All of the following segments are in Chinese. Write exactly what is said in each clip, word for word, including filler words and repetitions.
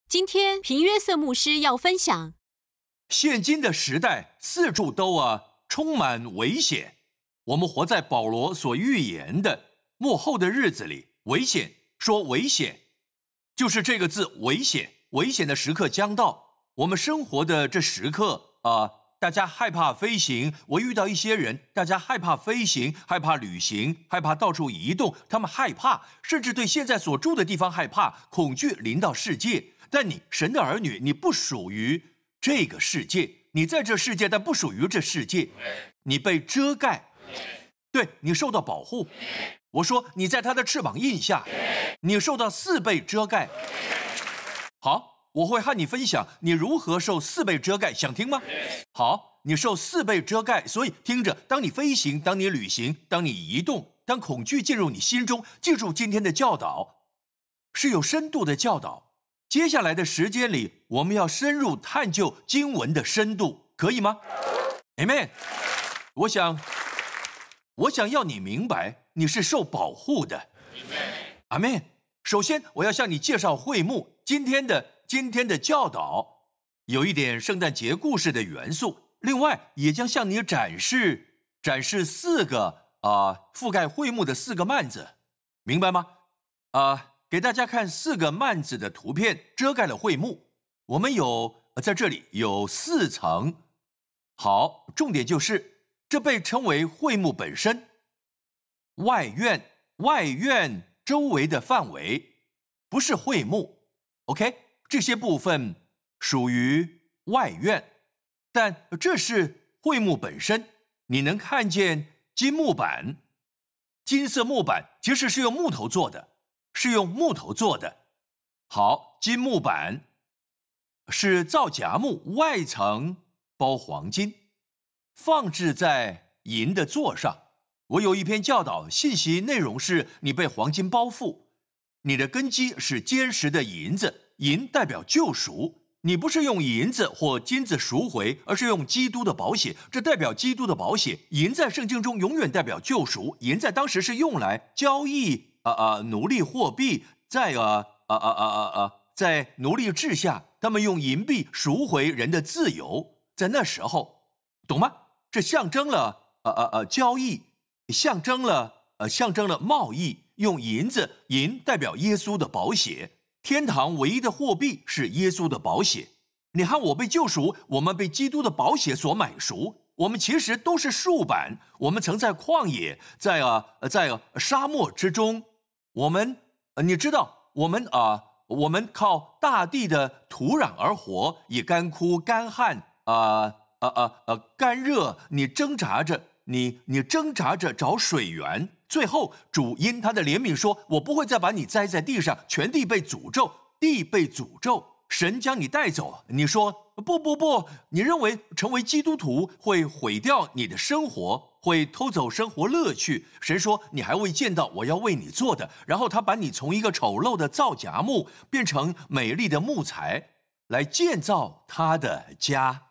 今天平约瑟牧师要分享， 现今的时代四处都啊充满危险。我们活在保罗所预言的末后的日子里，危险说危险，就是这个字危险。危险的时刻将到。我们生活的这时刻啊、呃，大家害怕飞行。我遇到一些人，大家害怕飞行，害怕旅行，害怕到处移动，他们害怕，甚至对现在所住的地方害怕，恐惧临到世界。但你神的儿女，你不属于这个世界，你在这世界，但不属于这世界，你被遮盖，对，你受到保护。我说你在他的翅膀印下，你受到四倍遮盖。好，我会和你分享你如何受四倍遮盖，想听吗？好，你受四倍遮盖，所以听着，当你飞行，当你旅行，当你移动，当恐惧进入你心中，记住今天的教导是有深度的教导。接下来的时间里，我们要深入探究经文的深度，可以吗 ？Amen。我想，我想要你明白，你是受保护的。Amen。首先，我要向你介绍会幕。今天的今天的教导有一点圣诞节故事的元素，另外也将向你展示展示四个啊、呃、覆盖会幕的四个幔子，明白吗？啊、呃。给大家看四个幔子的图片，遮盖了会幕。我们有在这里有四层。好，重点就是这被称为会幕本身。外院，外院周围的范围不是会幕 ，OK？ 这些部分属于外院，但这是会幕本身。你能看见金木板，金色木板其实是用木头做的。是用木头做的。好，金木板是皂荚木，外层包黄金，放置在银的座上。我有一篇教导，信息内容是你被黄金包覆，你的根基是坚实的银子，银代表救赎。你不是用银子或金子赎回，而是用基督的宝血，这代表基督的宝血。银在圣经中永远代表救赎，银在当时是用来交易啊啊，奴隶货币，在啊啊啊啊啊啊，在奴隶制下，他们用银币赎回人的自由。在那时候，懂吗？这象征了啊啊啊交易，象征了呃象征了贸易。用银子，银代表耶稣的宝血。天堂唯一的货币是耶稣的宝血。你和我被救赎，我们被基督的宝血所买赎。我们其实都是树板，我们曾在旷野，在啊在、啊、沙漠之中。我们，你知道，我们啊，我们靠大地的土壤而活，也干枯、干旱，啊啊啊啊，干热。你挣扎着，你你挣扎着找水源，最后主因他的怜悯说：“我不会再把你栽在地上，全地被诅咒，地被诅咒。”神将你带走。你说不不不，你认为成为基督徒会毁掉你的生活？会偷走生活乐趣。神说你还未见到我要为你做的，然后他把你从一个丑陋的皂荚木变成美丽的木材，来建造他的家。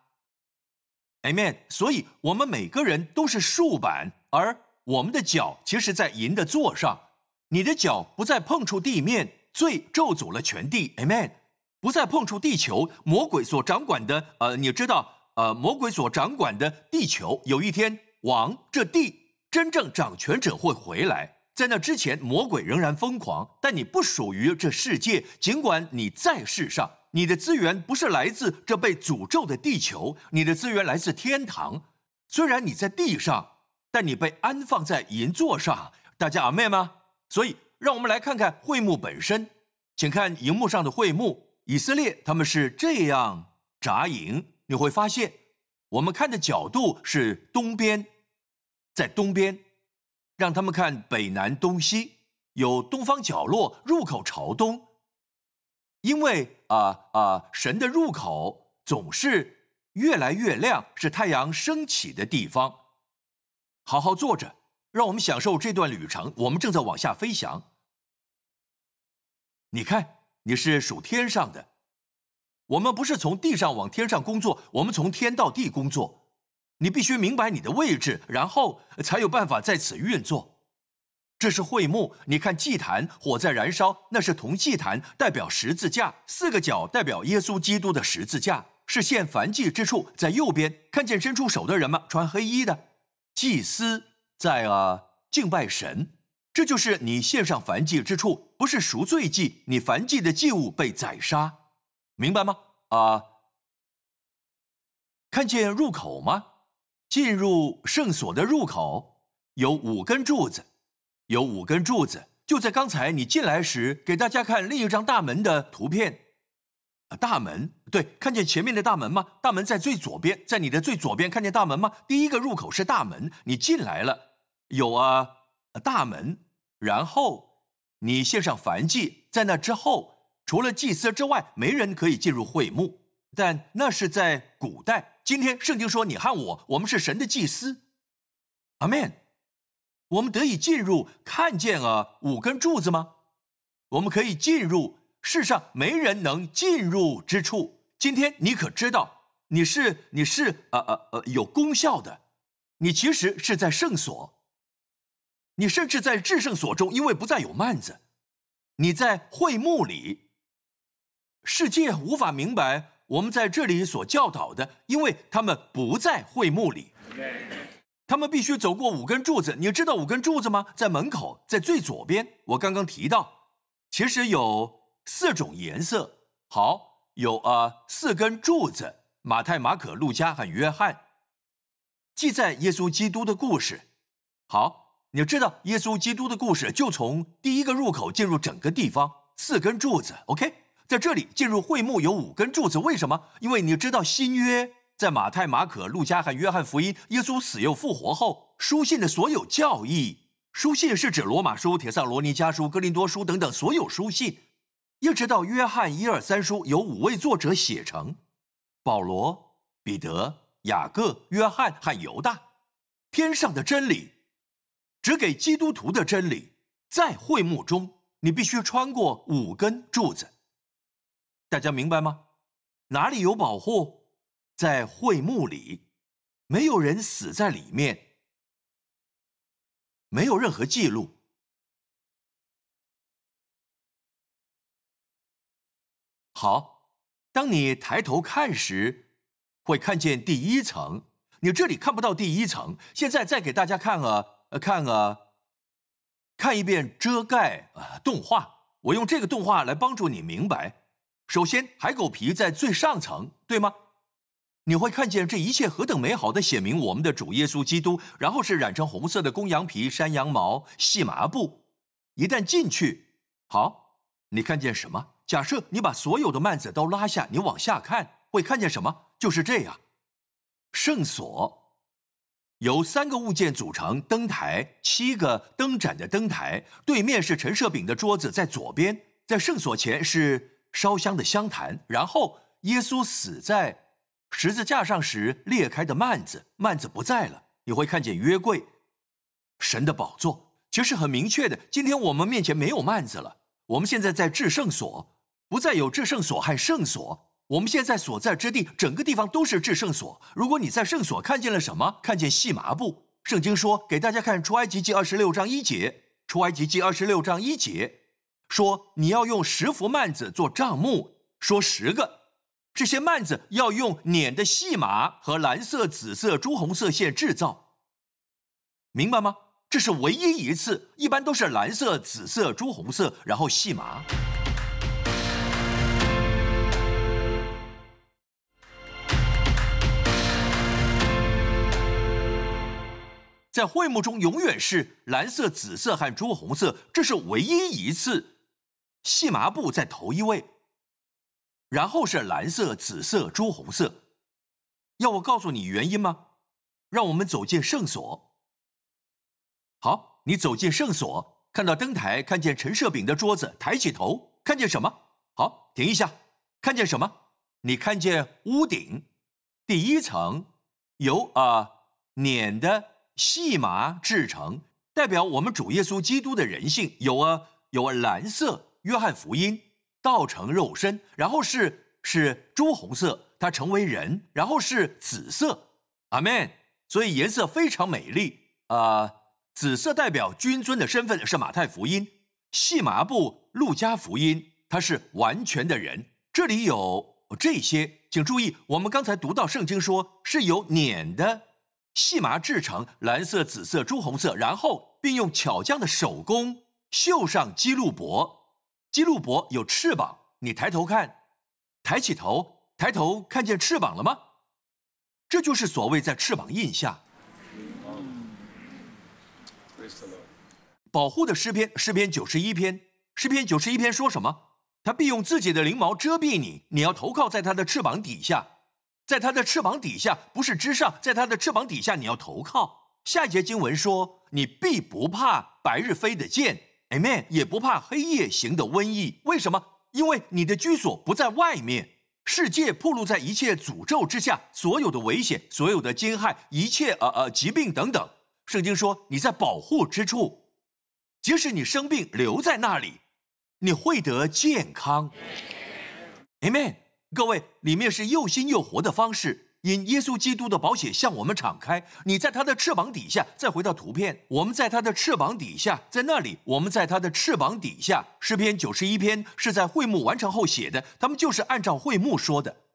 Amen。 所以我们每个人都是树板，而我们的脚其实在银的座上。你的脚不再碰触地面，罪咒诅了全地。 Amen。 不再碰触地球，魔鬼所掌管的呃，你知道呃，魔鬼所掌管的地球，有一天往这地真正掌权者会回来。在那之前，魔鬼仍然疯狂，但你不属于这世界。尽管你在世上，你的资源不是来自这被诅咒的地球，你的资源来自天堂。虽然你在地上，但你被安放在银座上。大家阿们吗？所以让我们来看看会幕本身。请看荧幕上的会幕。以色列他们是这样扎营，你会发现我们看的角度是东边，在东边，让他们看北南东西，有东方角落，入口朝东。因为啊啊、呃呃，神的入口总是越来越亮，是太阳升起的地方。好好坐着，让我们享受这段旅程。我们正在往下飞翔。你看。你是属天上的，我们不是从地上往天上工作，我们从天到地工作。你必须明白你的位置，然后才有办法在此运作。 这是会幕，你看祭坛，火在燃烧，那是铜祭坛，代表十字架，四个角代表耶稣基督的十字架，是献燔祭之处，在右边。看见伸出手的人吗？穿黑衣的祭司在啊敬拜神，这就是你献上燔祭之处，不是赎罪祭，你燔祭的祭物被宰杀，明白吗？啊，看见入口吗？进入圣所的入口有五根柱子。有五根柱子，就在刚才你进来时，给大家看另一张大门的图片。大门，对，看见前面的大门吗？大门在最左边，在你的最左边，看见大门吗？第一个入口是大门，你进来了，有啊大门，然后你献上燔祭，在那之后，除了祭司之外，没人可以进入会幕。但那是在古代，今天圣经说你和我，我们是神的祭司。阿们。我们得以进入，看见啊五根柱子吗？我们可以进入世上没人能进入之处。今天你可知道，你是你是呃呃呃有功效的，你其实是在圣所，你甚至在至圣所中，因为不再有幔子，你在会幕里。世界无法明白我们在这里所教导的，因为他们不在会幕里。他们必须走过五根柱子，你知道五根柱子吗？在门口，在最左边。我刚刚提到，其实有四种颜色。好，有啊、呃、四根柱子。马太、马可、路加和约翰记载耶稣基督的故事。好，你知道耶稣基督的故事就从第一个入口进入整个地方，四根柱子。OK， 在这里进入会幕有五根柱子，为什么？因为你知道新约。在马太、马可、路加和约翰福音，耶稣死又复活后，书信的所有教义，书信是指罗马书、帖撒罗尼迦书、哥林多书等等所有书信，一直到约翰一二三书由五位作者写成，保罗、彼得、雅各、约翰和犹大。天上的真理，只给基督徒的真理，在会幕中，你必须穿过五根柱子。大家明白吗？哪里有保护？在会幕里，没有人死在里面，没有任何记录。好，当你抬头看时，会看见第一层。你这里看不到第一层，现在再给大家看啊，看啊，看一遍遮盖啊动画。我用这个动画来帮助你明白。首先，海狗皮在最上层，对吗？你会看见这一切何等美好的写明我们的主耶稣基督，然后是染成红色的公羊皮、山羊毛、细麻布。一旦进去，好，你看见什么？假设你把所有的幔子都拉下，你往下看，会看见什么？就是这样。圣所由三个物件组成，灯台，七个灯盏的灯台，对面是陈设饼的桌子，在左边，在圣所前是烧香的香坛，然后耶稣死在十字架上时裂开的幔子，幔子不在了，你会看见约柜，神的宝座。其实很明确的，今天我们面前没有幔子了，我们现在在至圣所，不再有至圣所和圣所，我们现在所在之地，整个地方都是至圣所。如果你在圣所看见了什么？看见细麻布。圣经说，给大家看出埃及记二十六章一节，出埃及记二十六章一节说，你要用十幅幔子做帐幕，说十个。这些幔子要用捻的细麻和蓝色、紫色、朱红色线制造，明白吗？这是唯一一次，一般都是蓝色、紫色、朱红色，然后细麻。在会幕中永远是蓝色、紫色和朱红色，这是唯一一次。细麻布在头一位。然后是蓝色、紫色、朱红色。要我告诉你原因吗？让我们走进圣所。好，你走进圣所，看到灯台，看见陈设饼的桌子，抬起头，看见什么？好，停一下，看见什么？你看见屋顶，第一层由啊、呃、捻的细麻制成，代表我们主耶稣基督的人性，有啊有啊蓝色，约翰福音。道成肉身，然后是是朱红色，它成为人，然后是紫色，阿们。所以颜色非常美丽啊、呃， 紫色代表君尊的身份是马太福音，细麻布路加福音，他是完全的人。这里有这些，请注意，我们刚才读到圣经说是由捻的细麻制成，蓝色、紫色、朱红色，然后并用巧匠的手工绣上基路伯。基路伯有翅膀，你抬头看，抬起头，抬头看见翅膀了吗？这就是所谓在翅膀印下。保护的诗篇，诗篇九十一篇，诗篇九十一篇说什么？他必用自己的翎毛遮蔽你，你要投靠在他的翅膀底下。在他的翅膀底下，不是之上，在他的翅膀底下你要投靠。下一节经文说，你必不怕白日飞的箭 ，Amen， 也不怕黑夜行的瘟疫。为什么？因为你的居所不在外面，世界暴露在一切诅咒之下，所有的危险，所有的惊骇，一切呃呃疾病等等。圣经说你在保护之处，即使你生病留在那里，你会得健康。Amen。各位，里面是又新又活的方式，因耶稣基督的宝血向我们敞开。你在他的翅膀底下，再回到图片，我们在他的翅膀底下，在那里，我们在他的翅膀底下。诗篇九十一篇是在会幕完成后写的，他们就是按照会幕说的。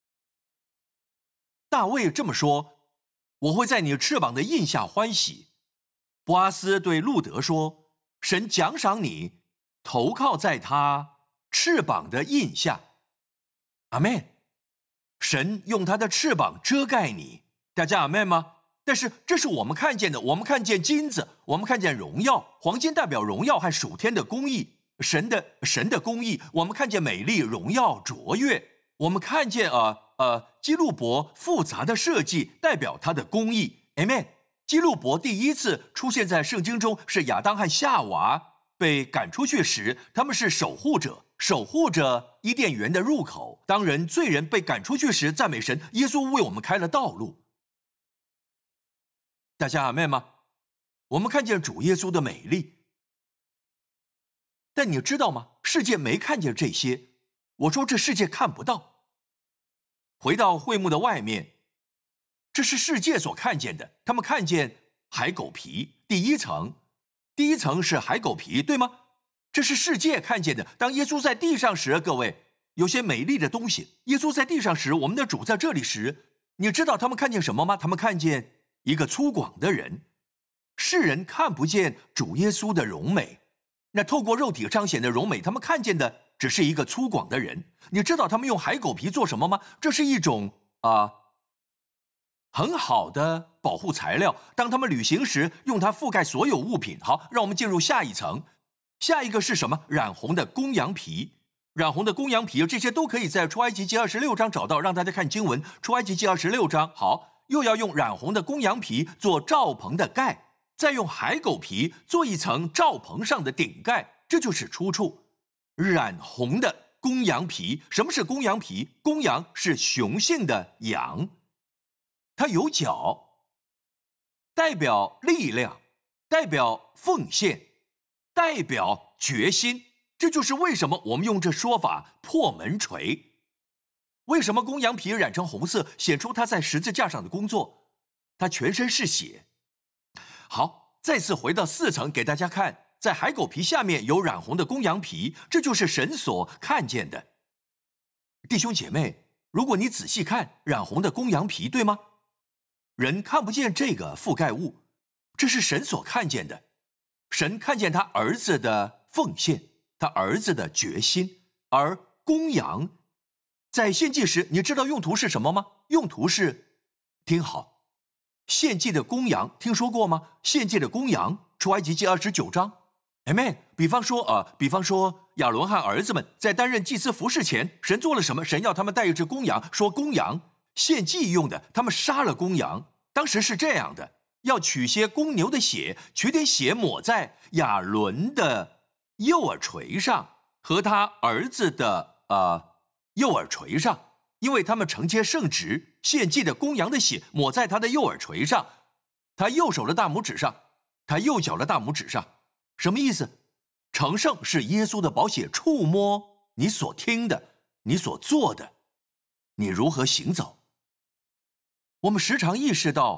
大卫这么说，我会在你翅膀的印下欢喜。波阿斯对路德说，神奖赏你，投靠在他翅膀的印下。阿们。神用他的翅膀遮盖你，大家阿们吗？但是这是我们看见的，我们看见金子，我们看见荣耀，黄金代表荣耀和属天的公义，神的神的公义，我们看见美丽、荣耀、卓越，我们看见呃呃基路伯复杂的设计代表他的公义。Amen。基路伯第一次出现在圣经中是亚当和夏娃被赶出去时，他们是守护者。守护着伊甸园的入口。当人罪人被赶出去时，赞美神，耶稣为我们开了道路。大家阿们吗？我们看见主耶稣的美丽，但你知道吗？世界没看见这些。我说这世界看不到。回到会幕的外面，这是世界所看见的。他们看见海狗皮，第一层，第一层是海狗皮，对吗？这是世界看见的。当耶稣在地上时，各位，有些美丽的东西。耶稣在地上时，我们的主在这里时，你知道他们看见什么吗？他们看见一个粗犷的人。世人看不见主耶稣的荣美，那透过肉体彰显的荣美，他们看见的只是一个粗犷的人。你知道他们用海狗皮做什么吗？这是一种啊、呃、很好的保护材料。当他们旅行时，用它覆盖所有物品。好，让我们进入下一层。下一个是什么？染红的公羊皮。染红的公羊皮，这些都可以在出埃及记二十六章找到。让大家看经文，出埃及记二十六章。好，又要用染红的公羊皮做罩棚的盖，再用海狗皮做一层罩棚上的顶盖，这就是出处。染红的公羊皮。什么是公羊皮？公羊是雄性的羊，它有角，代表力量，代表奉献，代表决心。这就是为什么我们用这说法破门锤。为什么公羊皮染成红色，显出他在十字架上的工作？他全身是血。好，再次回到四层给大家看，在海狗皮下面有染红的公羊皮，这就是神所看见的。弟兄姐妹，如果你仔细看染红的公羊皮，对吗？人看不见这个覆盖物，这是神所看见的。神看见他儿子的奉献，他儿子的决心。而公羊在献祭时，你知道用途是什么吗？用途是，听好，献祭的公羊听说过吗？献祭的公羊，出埃及记二十九章。Amen。比方说呃，比方说亚伦和儿子们在担任祭司服侍前，神做了什么？神要他们带一只公羊，说公羊献祭用的，他们杀了公羊。当时是这样的，要取些公牛的血，取点血抹在亚伦的右耳垂上和他儿子的呃右耳垂上，因为他们承接圣职，献祭的公羊的血抹在他的右耳垂上，他右手的大拇指上，他右脚的大拇指上。什么意思？成圣是耶稣的宝血触摸你所听的，你所做的，你如何行走。我们时常意识到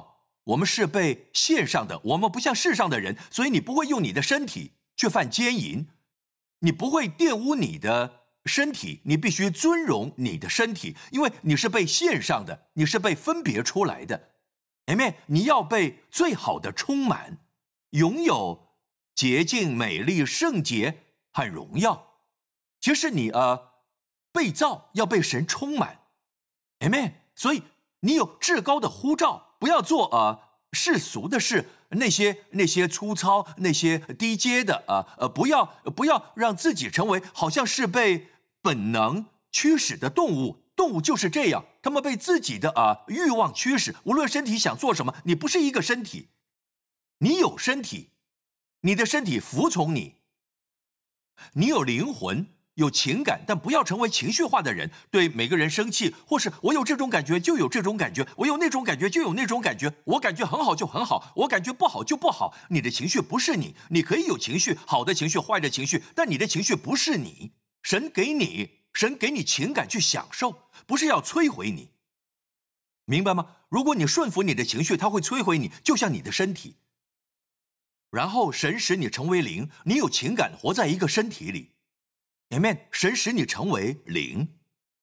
我们是被献上的，我们不像世上的人，所以你不会用你的身体去犯奸淫，你不会玷污你的身体，你必须尊荣你的身体，因为你是被献上的，你是被分别出来的。Amen， 你要被最好的充满，拥有洁净、美丽、圣洁和荣耀。其实你呃被造要被神充满 ，Amen。所以你有至高的呼召，不要做呃世俗的事，那些那些粗糙、那些低阶的啊呃, 呃，不要不要让自己成为好像是被本能驱使的动物。动物就是这样，他们被自己的啊欲望驱使，无论身体想做什么，你不是一个身体，你有身体，你的身体服从你，你有灵魂。有情感，但不要成为情绪化的人。对每个人生气，或是我有这种感觉就有这种感觉，我有那种感觉就有那种感觉，我感觉很好就很好，我感觉不好就不好。你的情绪不是你，你可以有情绪，好的情绪、坏的情绪，但你的情绪不是你。神给你，神给你情感去享受，不是要摧毁你，明白吗？如果你顺服你的情绪，它会摧毁你，就像你的身体。然后神使你成为灵，你有情感，活在一个身体里。Amen， 神使你成为灵。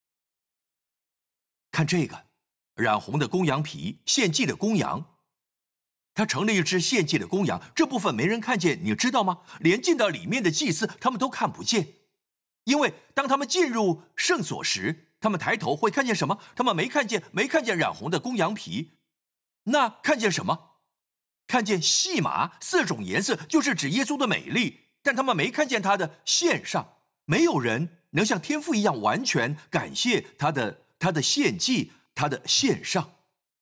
看这个，染红的公羊皮，献祭的公羊，它成了一只献祭的公羊。这部分没人看见，你知道吗？连进到里面的祭司，他们都看不见，因为当他们进入圣所时，他们抬头会看见什么？他们没看见，没看见染红的公羊皮，那看见什么？看见细麻，四种颜色，就是指耶稣的美丽，但他们没看见他的献上。没有人能像天父一样完全感谢他的他的献祭，他的献上。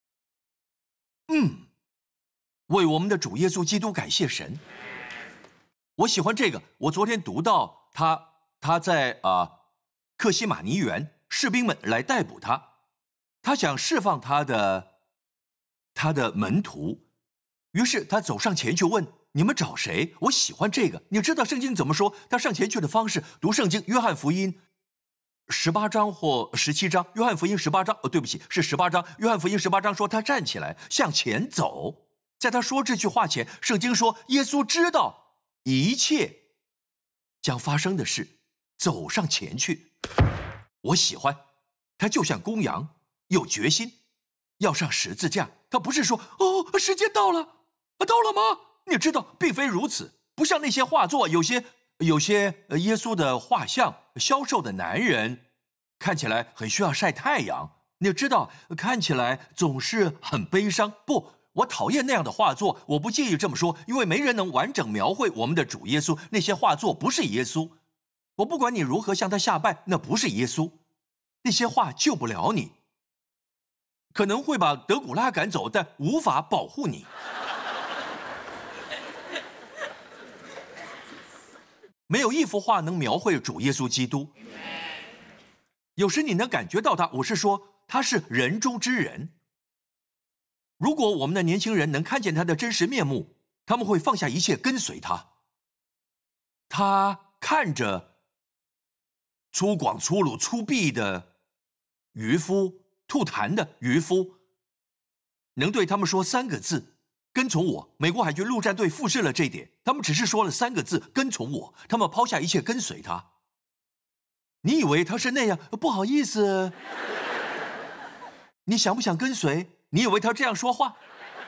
嗯，为我们的主耶稣基督感谢神。我喜欢这个。我昨天读到他他在啊、呃、克西马尼园，士兵们来逮捕他，他想释放他的他的门徒，于是他走上前去问。你们找谁？我喜欢这个。你知道圣经怎么说？他上前去的方式，读圣经，约翰福音十八章或十七章。约翰福音十八章，哦，对不起，是十八章。约翰福音十八章说，他站起来向前走。在他说这句话前，圣经说，耶稣知道一切将发生的事，走上前去。我喜欢他，就像公羊，有决心要上十字架。他不是说，哦，时间到了，到了吗？你知道，并非如此，不像那些画作，有些有些耶稣的画像，消瘦的男人，看起来很需要晒太阳。你知道，看起来总是很悲伤。不，我讨厌那样的画作，我不介意这么说，因为没人能完整描绘我们的主耶稣。那些画作不是耶稣，我不管你如何向他下拜，那不是耶稣。那些画救不了你，可能会把德古拉赶走，但无法保护你。没有一幅画能描绘主耶稣基督。有时你能感觉到他，我是说他是人中之人。如果我们的年轻人能看见他的真实面目，他们会放下一切跟随他。他看着粗犷粗鲁粗鄙的渔夫，吐痰的渔夫，能对他们说三个字：跟从我。美国海军陆战队复制了这一点，他们只是说了三个字：跟从我。他们抛下一切跟随他。你以为他是那样？不好意思，你想不想跟随？你以为他这样说话？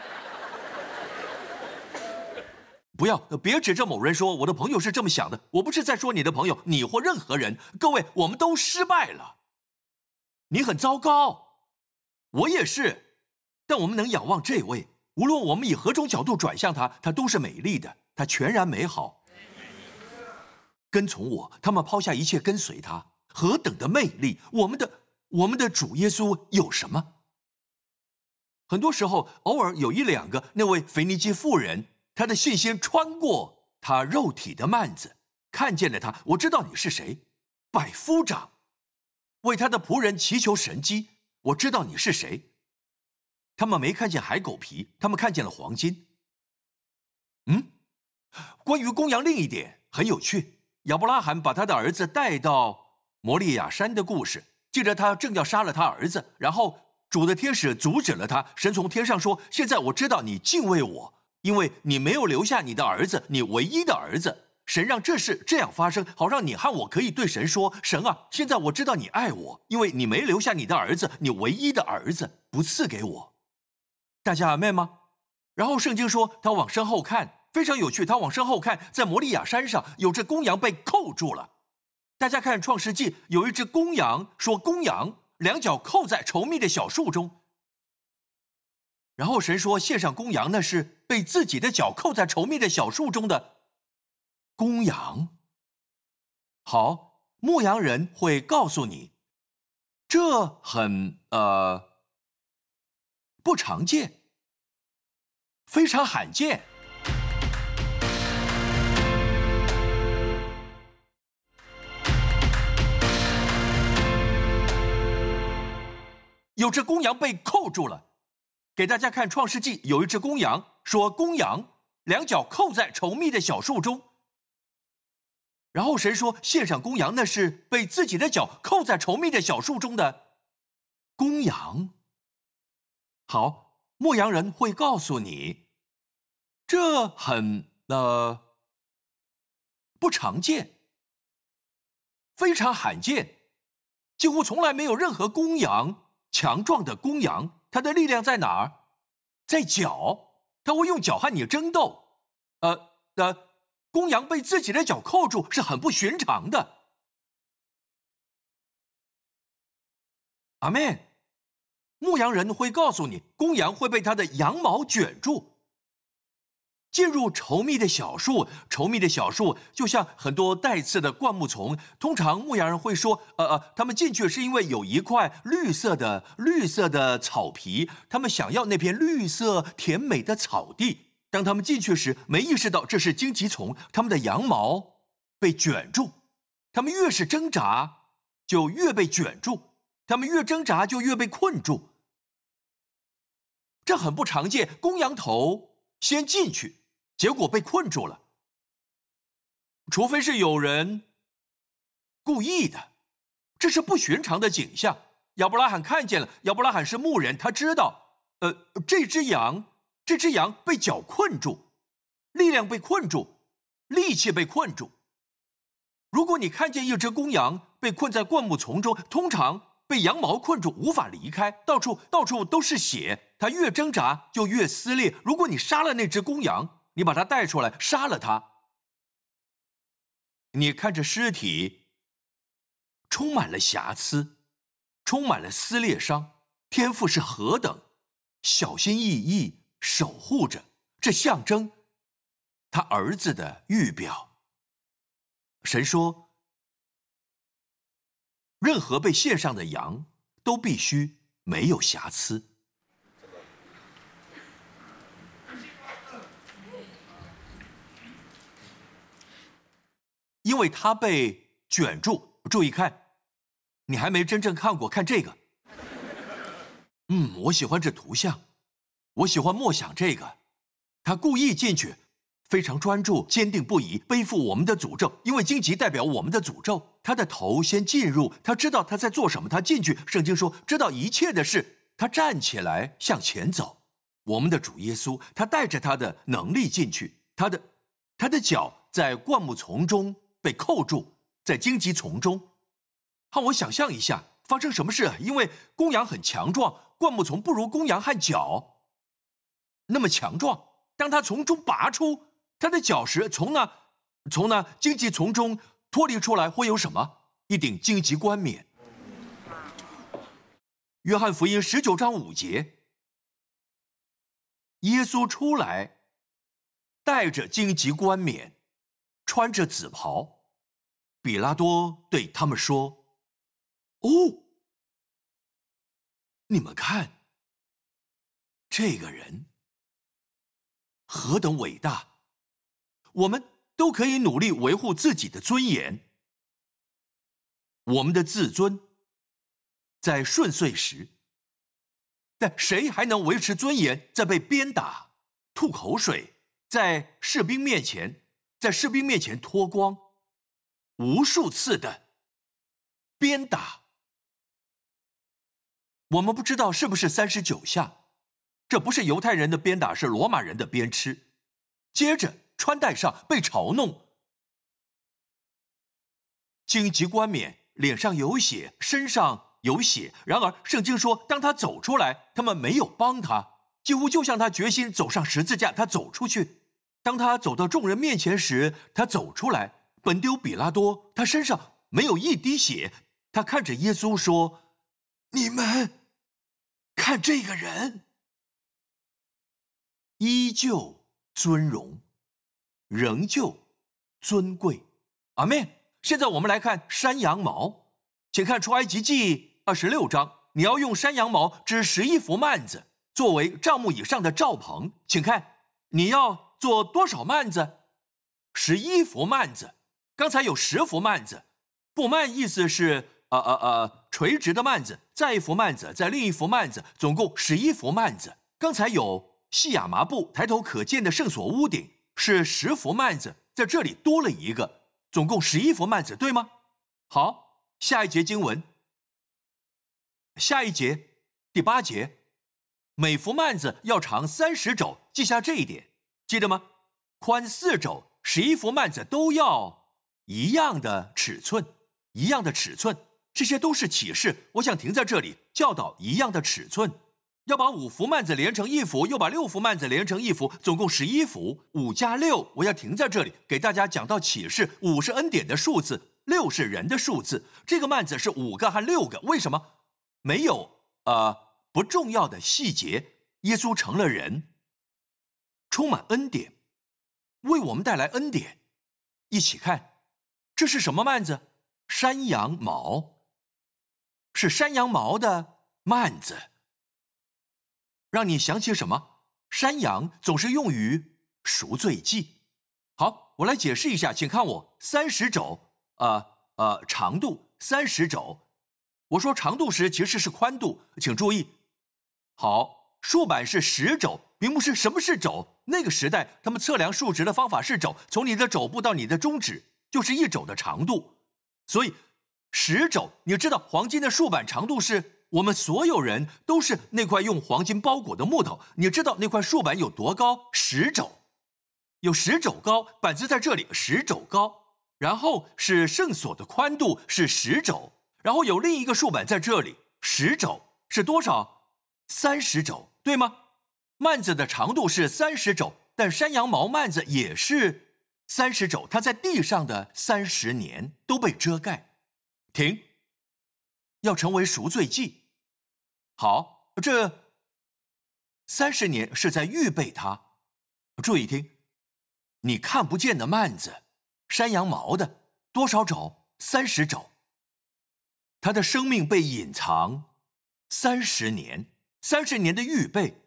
不要，别指着某人说我的朋友是这么想的。我不是在说你的朋友，你或任何人。各位，我们都失败了。你很糟糕，我也是，但我们能仰望这位。无论我们以何种角度转向他，他都是美丽的，他全然美好。跟从我，他们抛下一切跟随他，何等的魅力！我们的我们的主耶稣有什么？很多时候，偶尔有一两个，那位腓尼基妇人，她的信心穿过她肉体的幔子，看见了他。我知道你是谁，百夫长，为他的仆人祈求神迹。我知道你是谁。他们没看见海狗皮，他们看见了黄金。嗯，关于公羊另一点很有趣。亚伯拉罕把他的儿子带到摩利亚山的故事，记着他正要杀了他儿子，然后主的天使阻止了他。神从天上说：“现在我知道你敬畏我，因为你没有留下你的儿子，你唯一的儿子。神让这事这样发生，好让你和我可以对神说：神啊，现在我知道你爱我，因为你没留下你的儿子，你唯一的儿子不赐给我。”大家阿们吗？然后圣经说他往身后看，非常有趣。他往身后看，在摩利亚山上有只公羊被扣住了。大家看创世纪，有一只公羊，说公羊两脚扣在稠密的小树中。然后神说献上公羊，那是被自己的脚扣在稠密的小树中的公羊。好，牧羊人会告诉你，这很呃不常见，非常罕见。有只公羊被扣住了。给大家看创世纪，有一只公羊，说公羊两脚扣在稠密的小树中。然后神说献上公羊，那是被自己的脚扣在稠密的小树中的公羊。好，牧羊人会告诉你，这很呃不常见，非常罕见，几乎从来没有任何公羊，强壮的公羊，它的力量在哪儿？在脚，它会用脚和你争斗。呃呃，公羊被自己的脚扣住是很不寻常的。阿们。牧羊人会告诉你，公羊会被它的羊毛卷住，进入稠密的小树。稠密的小树就像很多带刺的灌木丛。通常牧羊人会说，呃呃，他们进去是因为有一块绿色的绿色的草皮，他们想要那片绿色甜美的草地。当他们进去时，没意识到这是荆棘丛，他们的羊毛被卷住。他们越是挣扎，就越被卷住；他们越挣扎，就越被困住。这很不常见，公羊头先进去，结果被困住了。除非是有人故意的，这是不寻常的景象。亚伯拉罕看见了，亚伯拉罕是牧人，他知道，呃，这只羊，这只羊被脚困住，力量被困住，力气被困住。如果你看见一只公羊被困在灌木丛中，通常被羊毛困住，无法离开，到处到处都是血。它越挣扎就越撕裂。如果你杀了那只公羊，你把它带出来，杀了它，你看着尸体充满了瑕疵，充满了撕裂伤。天父是何等小心翼翼守护着，这象征他儿子的预表。神说，任何被献上的羊都必须没有瑕疵。因为他被卷住。注意看，你还没真正看过，看这个。嗯，我喜欢这图像，我喜欢默想这个。他故意进去，非常专注，坚定不移，背负我们的诅咒，因为荆棘代表我们的诅咒。他的头先进入，他知道他在做什么，他进去。圣经说，知道一切的事，他站起来向前走。我们的主耶稣，他带着他的能力进去，他的他的脚在灌木丛中被扣住，在荆棘丛中。让我想象一下发生什么事，因为公羊很强壮，灌木丛不如公羊和脚那么强壮。当他从中拔出他的脚时，从那从那荆棘丛中脱离出来，会有什么？一顶荆棘冠冕。约翰福音十九章五节，耶稣出来，戴着荆棘冠冕，穿着紫袍。比拉多对他们说：“哦，你们看，这个人何等伟大！我们都可以努力维护自己的尊严，我们的自尊在顺遂时，但谁还能维持尊严在被鞭打、吐口水，在士兵面前，在士兵面前脱光，无数次的鞭打？ 我们不知道是不是三十九下。这不是犹太人的鞭打，是罗马人的鞭笞。接着穿戴上被嘲弄，荆棘冠冕，脸上有血，身上有血。然而圣经说，当他走出来，他们没有帮他，几乎就像他决心走上十字架，他走出去。当他走到众人面前时，他走出来。本丢比拉多，他身上没有一滴血。他看着耶稣说：“你们看这个人。”依旧尊荣，仍旧尊贵。阿们。现在我们来看山羊毛，请看出埃及记二十六章，你要用山羊毛织十一幅幔子，作为帐幕以上的罩棚。请看，你要做多少幔子？十一幅幔子。刚才有十幅幔子，布幔意思是呃呃呃垂直的幔子，再一幅幔子，再另一幅幔子，总共十一幅幔子。刚才有细亚麻布，抬头可见的圣所屋顶是十幅幔子，在这里多了一个，总共十一幅幔子，对吗？好，下一节经文，下一节第八节，每幅幔子要长三十肘，记下这一点，记得吗？宽四肘，十一幅幔子都要一样的尺寸，一样的尺寸，这些都是启示。我想停在这里，教导一样的尺寸。要把五幅幔子连成一幅，又把六幅幔子连成一幅，总共十一幅。五加六，我要停在这里，给大家讲到启示。五是恩典的数字，六是人的数字。这个幔子是五个和六个，为什么？没有呃不重要的细节。耶稣成了人，充满恩典，为我们带来恩典。一起看，这是什么幔子？山羊毛，是山羊毛的幔子。让你想起什么？山羊总是用于赎罪祭。好，我来解释一下，请看我三十肘，呃呃，长度三十肘。我说长度时其实是宽度，请注意。好，竖板是十肘，并不是什么是肘。那个时代，他们测量数值的方法是肘，从你的肘部到你的中指就是一肘的长度。所以十肘，你知道黄金的竖板长度是？我们所有人都是那块用黄金包裹的木头，你知道那块竖板有多高？十肘，有十肘高，板子在这里，十肘高。然后是圣所的宽度是十肘，然后有另一个竖板在这里，十肘是多少？三十肘，对吗？幔子的长度是三十肘，但山羊毛幔子也是三十肘，它在地上的三十年都被遮盖。停，要成为赎罪祭。好，这三十年是在预备它。注意听，你看不见的幔子，山羊毛的，多少肘？三十肘。他的生命被隐藏三十年，三十年的预备，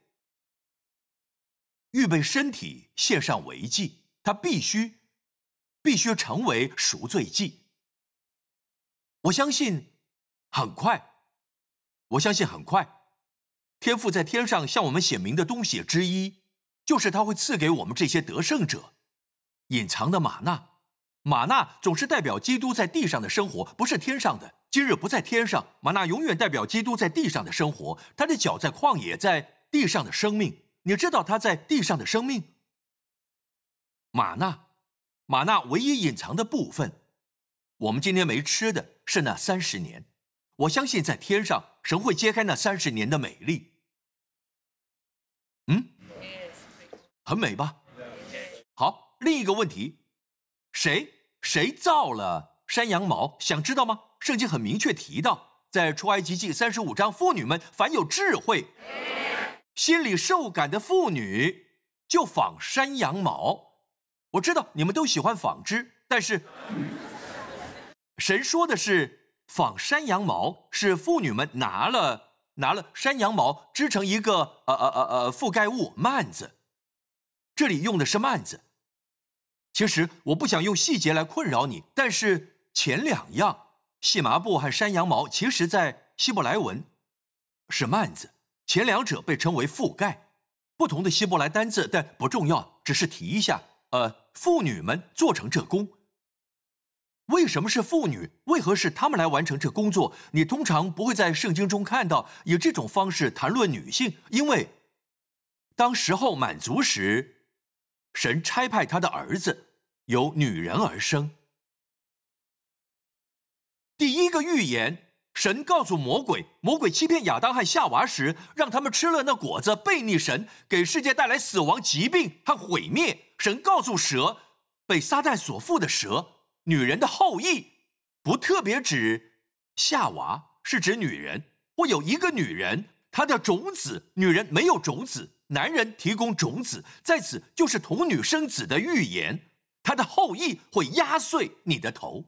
预备身体献上为祭，他必须必须成为赎罪祭。我相信很快。我相信很快，天父在天上向我们显明的东西之一，就是他会赐给我们这些得胜者隐藏的玛纳。玛纳总是代表基督在地上的生活，不是天上的。今日不在天上，玛纳永远代表基督在地上的生活。他的脚在旷野，在地上的生命。你知道他在地上的生命？玛纳，玛纳唯一隐藏的部分，我们今天没吃的是那三十年。我相信在天上，神会揭开那三十年的美丽。嗯，很美吧？好，另一个问题，谁谁造了山羊毛？想知道吗？圣经很明确提到，在出埃及记三十五章，妇女们凡有智慧、心里受感的妇女，就纺山羊毛。我知道你们都喜欢纺织，但是神说的是。纺山羊毛是妇女们拿了拿了山羊毛织成一个呃呃呃呃覆盖物幔子，这里用的是幔子。其实我不想用细节来困扰你，但是前两样细麻布和山羊毛，其实在希伯来文是幔子，前两者被称为覆盖，不同的希伯来单字，但不重要，只是提一下。呃，妇女们做成这工。 为什么是妇女？为何是她们来完成这工作？你通常不会在圣经中看到以这种方式谈论女性，因为当时候满足时，神差派他的儿子由女人而生。第一个预言，神告诉魔鬼，魔鬼欺骗亚当和夏娃时，让他们吃了那果子，背逆神，给世界带来死亡、疾病和毁灭。神告诉蛇，被撒旦所附的蛇，女人的后裔，不特别指夏娃，是指女人。会有一个女人，她的种子，女人没有种子，男人提供种子，在此就是童女生子的预言。她的后裔会压碎你的头。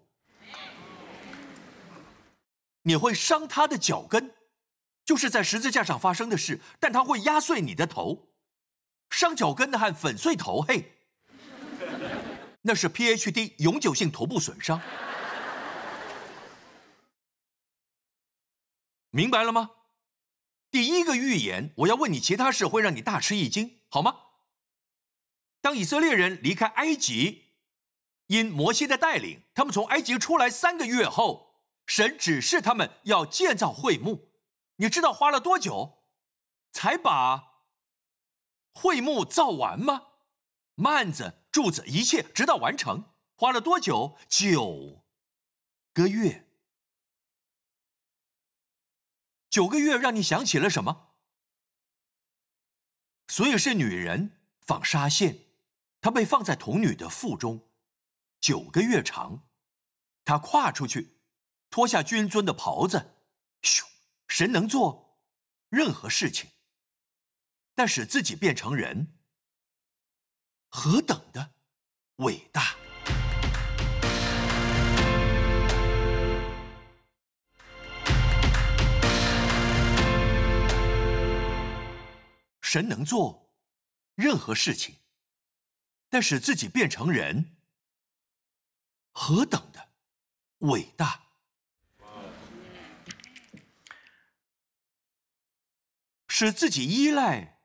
你会伤他的脚跟，就是在十字架上发生的事，但他会压碎你的头。伤脚跟和粉碎头，嘿，那是 P H D 永久性头部损伤。明白了吗？第一个预言，我要问你其他事会让你大吃一惊，好吗？当以色列人离开埃及，因摩西的带领，他们从埃及出来三个月后，神指示他们要建造会幕，你知道花了多久才把会幕造完吗？幔子、柱子，一切直到完成，花了多久？九个月。九个月让你想起了什么？所以是女人纺纱线，她被放在童女的腹中，九个月长，她跨出去。脱下君尊的袍子，咻！神能做任何事情，但使自己变成人，何等的伟大！神能做任何事情，但使自己变成人，何等的伟大！使自己依赖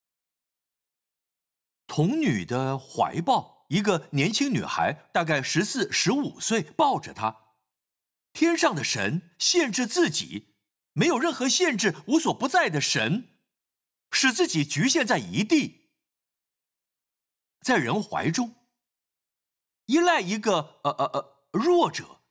童女的怀抱，一个年轻女孩，大概十四、十五岁，抱着她。天上的神限制自己，没有任何限制，无所不在的神，使自己局限在一地，在人怀中，依赖一个呃呃呃弱者。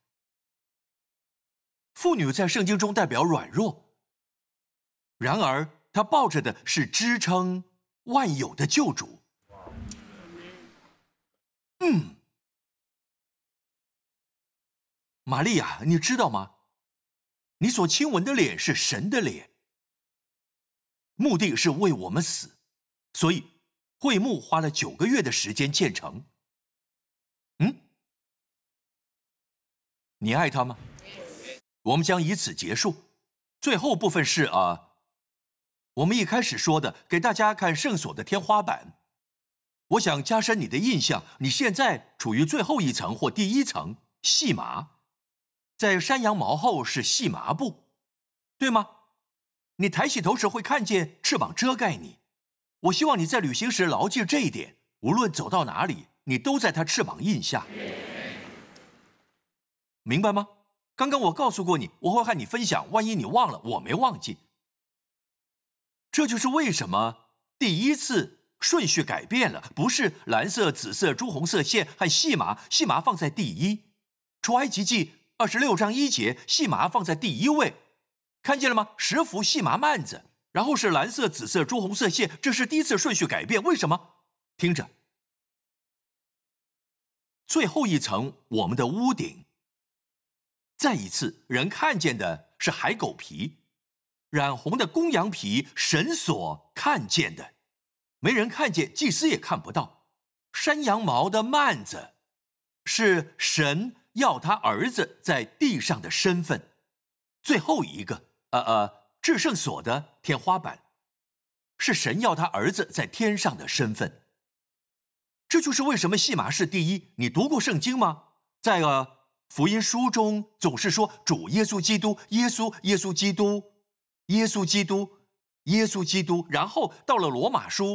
妇女在圣经中代表软弱，然而他抱着的是支撑万有的救主。嗯，玛利亚，你知道吗？你所亲吻的脸是神的脸，目的是为我们死，所以会幕花了九个月的时间建成。嗯，你爱他吗？我们将以此结束。最后部分是啊。呃我们一开始说的，给大家看圣所的天花板。我想加深你的印象，你现在处于最后一层或第一层，细麻。在山羊毛后是细麻布，对吗？你抬起头时会看见翅膀遮盖你。我希望你在旅行时牢记这一点，无论走到哪里，你都在它翅膀印下。明白吗？刚刚我告诉过你，我会和你分享，万一你忘了，我没忘记。这就是为什么第一次顺序改变了，不是蓝色、紫色、朱红色线和细麻，细麻放在第一。出埃及记二十六章一节，细麻放在第一位，看见了吗？十幅细麻幔子，然后是蓝色、紫色、朱红色线，这是第一次顺序改变。为什么？听着，最后一层我们的屋顶，再一次人看见的是海狗皮。染红的公羊皮，神所看见的，没人看见，祭司也看不到。山羊毛的幔子，是神要他儿子在地上的身份。最后一个，呃呃，至圣所的天花板，是神要他儿子在天上的身份。这就是为什么细麻是第一。你读过圣经吗？在呃福音书中总是说主耶稣基督，耶稣，耶稣基督。耶稣基督，耶稣基督，然后到了罗马书，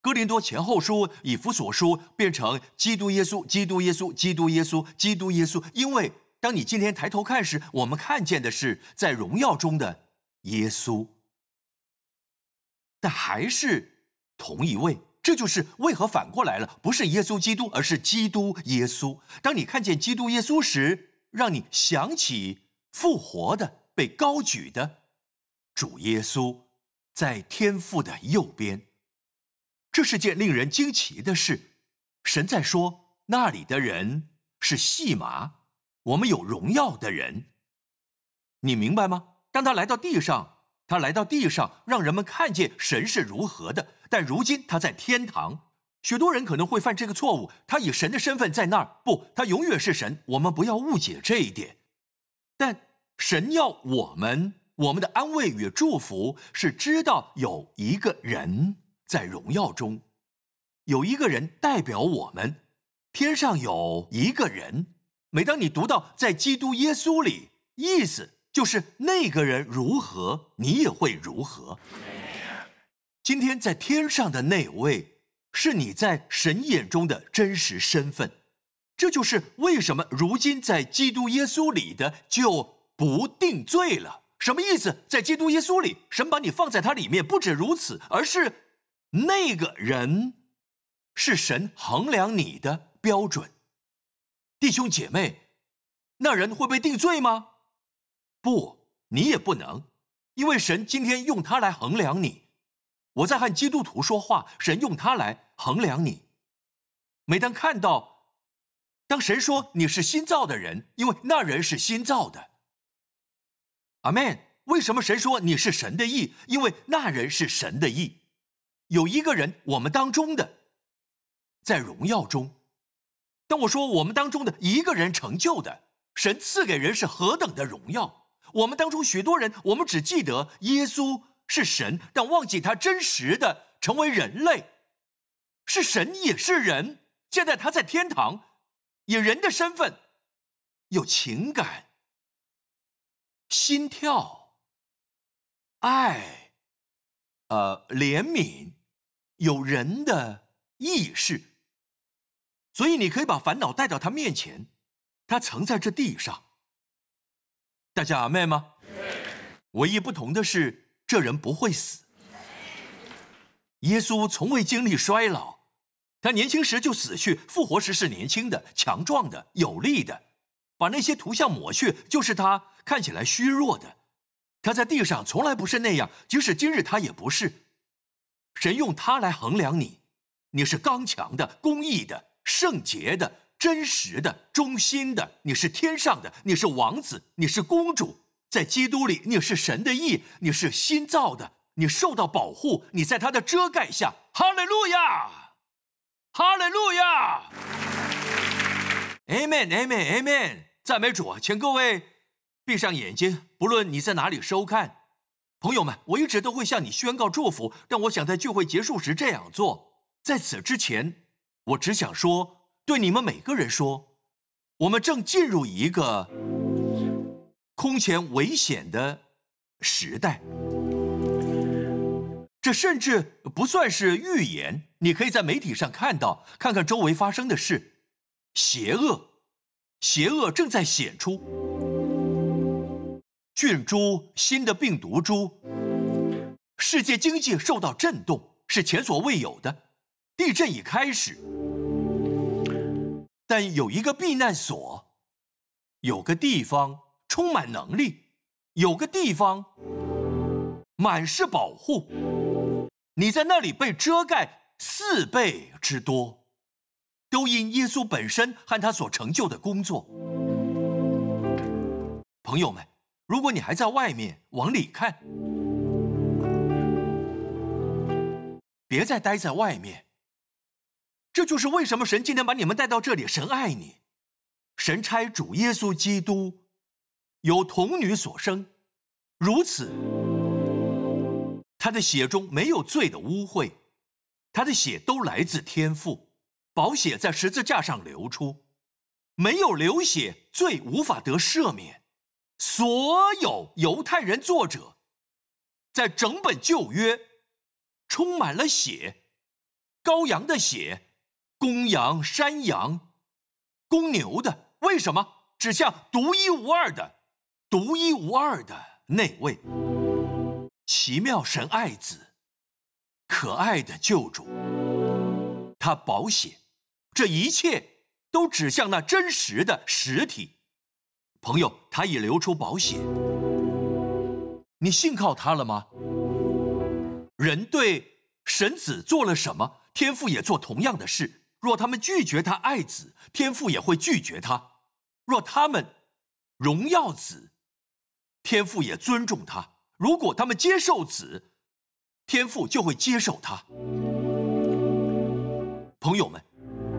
哥林多前后书、以弗所书变成基督耶稣、基督耶稣、基督耶稣、基督耶稣。因为当你今天抬头看时，我们看见的是在荣耀中的耶稣，但还是同一位。这就是为何反过来了，不是耶稣基督，而是基督耶稣。当你看见基督耶稣时，让你想起复活的、被高举的主耶稣在天父的右边。这是件令人惊奇的事。神在说，那里的人是细麻，我们有荣耀的人。你明白吗？当他来到地上，他来到地上，让人们看见神是如何的。但如今他在天堂，许多人可能会犯这个错误，他以神的身份在那儿。不，他永远是神，我们不要误解这一点。但神要我们，我们的安慰与祝福是知道有一个人在荣耀中，有一个人代表我们，天上有一个人。每当你读到在基督耶稣里，意思就是那个人如何，你也会如何。今天在天上的那位是你在神眼中的真实身份。这就是为什么如今在基督耶稣里的就不定罪了。什么意思？在基督耶稣里，神把你放在他里面，不止如此，而是那个人是神衡量你的标准。弟兄姐妹，那人会被定罪吗？不，你也不能，因为神今天用他来衡量你。我在和基督徒说话，神用他来衡量你。每当看到，当神说你是新造的人，因为那人是新造的。阿们。为什么神说你是神的义？因为那人是神的义。有一个人，我们当中的，在荣耀中。当我说我们当中的一个人成就的，神赐给人是何等的荣耀。我们当中许多人，我们只记得耶稣是神，但忘记他真实的成为人类，是神也是人。现在他在天堂，以人的身份，有情感、心跳、爱、呃怜悯，有人的意识。所以你可以把烦恼带到他面前，他曾在这地上。大家阿们吗？唯一不同的是，这人不会死。耶稣从未经历衰老，他年轻时就死去，复活时是年轻的、强壮的、有力的。把那些图像抹去，就是他看起来虚弱的。他在地上从来不是那样，即使今日他也不是。神用他来衡量你，你是刚强的、公义的、圣洁的、真实的、忠心的，你是天上的，你是王子，你是公主。在基督里，你是神的义，你是新造的，你受到保护，你在他的遮盖下。哈利路亚，哈利路亚 ，Amen Amen Amen， 赞美主啊！请各位闭上眼睛，不论你在哪里收看，朋友们，我一直都会向你宣告祝福，但我想在聚会结束时这样做。在此之前，我只想说，对你们每个人说，我们正进入一个空前危险的时代。这甚至不算是预言，你可以在媒体上看到，看看周围发生的事。邪恶，邪恶正在显出。菌株，新的病毒株，世界经济受到震动，是前所未有的。地震已开始，但有一个避难所，有个地方充满能力，有个地方满是保护。你在那里被遮盖四倍之多，都因耶稣本身和他所成就的工作。朋友们，如果你还在外面往里看，别再待在外面。这就是为什么神今天把你们带到这里，神爱你。神差主耶稣基督由童女所生，如此他的血中没有罪的污秽，他的血都来自天父，宝血在十字架上流出，没有流血，罪无法得赦免。所有犹太人作者在整本旧约充满了血， 羔羊的血，公羊、山羊、公牛的，为什么？指向独一无二的、独一无二的那位奇妙神爱子，可爱的救主。他宝血，这一切都指向那真实的实体。朋友，他已流出宝血，你信靠他了吗？人对神子做了什么，天父也做同样的事。若他们拒绝他爱子，天父也会拒绝他；若他们荣耀子，天父也尊重他；如果他们接受子，天父就会接受他。朋友们，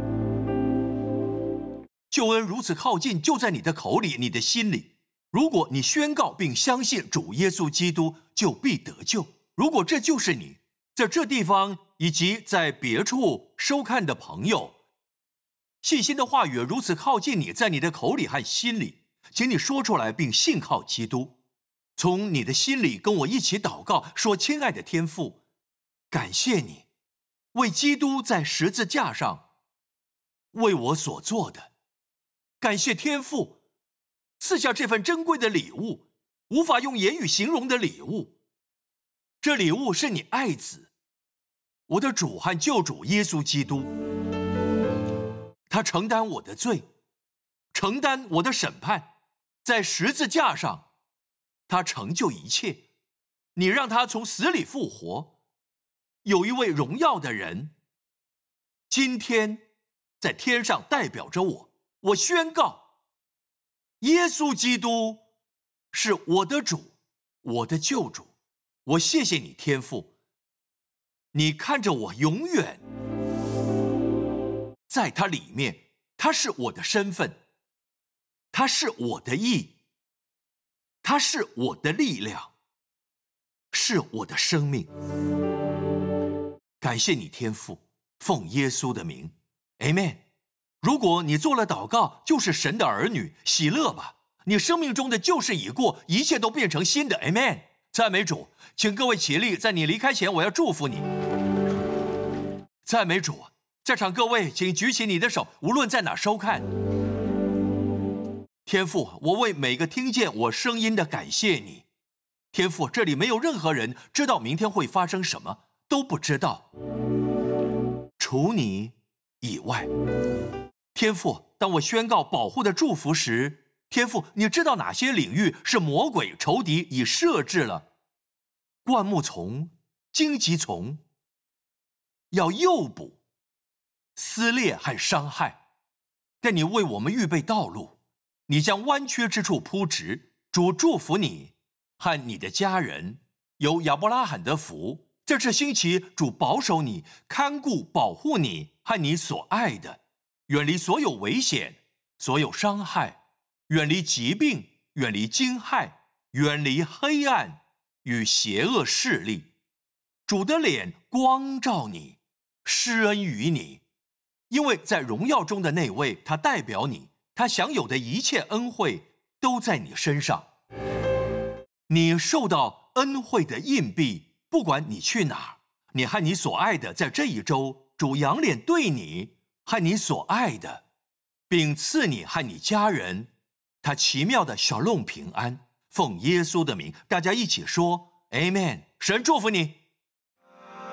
救恩如此靠近，就在你的口里，你的心里。如果你宣告并相信主耶稣基督，就必得救。如果这就是你，在这地方以及在别处收看的朋友，信心的话语如此靠近你，在你的口里和心里，请你说出来并信靠基督。从你的心里跟我一起祷告，说：亲爱的天父，感谢你为基督在十字架上为我所做的，感谢天父赐下这份珍贵的礼物，无法用言语形容的礼物。这礼物是你爱子，我的主和救主耶稣基督。他承担我的罪，承担我的审判，在十字架上他成就一切。你让他从死里复活，有一位荣耀的人今天在天上代表着我。我宣告，耶稣基督是我的主，我的救主。我谢谢你，天父，你看着我永远在他里面，他是我的身份，他是我的义，他是我的力量，是我的生命。感谢你，天父，奉耶稣的名 Amen。 如果你做了祷告，就是神的儿女，喜乐吧，你生命中的旧事已过，一切都变成新的 Amen。 赞美主，请各位起立，在你离开前我要祝福你。赞美主，在场各位请举起你的手，无论在哪收看。天父，我为每个听见我声音的感谢你。天父，这里没有任何人知道明天会发生什么，都不知道，除你以外。天父，当我宣告保护的祝福时，天父，你知道哪些领域是魔鬼仇敌已设置了灌木丛、荆棘丛，要诱捕、撕裂和伤害。但你为我们预备道路，你将弯曲之处铺直。主祝福你和你的家人有亚伯拉罕的福。在这星期，主保守你，看顾保护你和你所爱的，远离所有危险，所有伤害，远离疾病，远离惊骇，远离黑暗与邪恶势力。主的脸光照你，施恩于你，因为在荣耀中的那位，他代表你，他享有的一切恩惠都在你身上。你受到恩惠的印币，不管你去哪儿，你和你所爱的在这一周，主仰脸对你和你所爱的，并赐你和你家人他奇妙的shalom平安。奉耶稣的名，大家一起说 Amen。 神祝福你。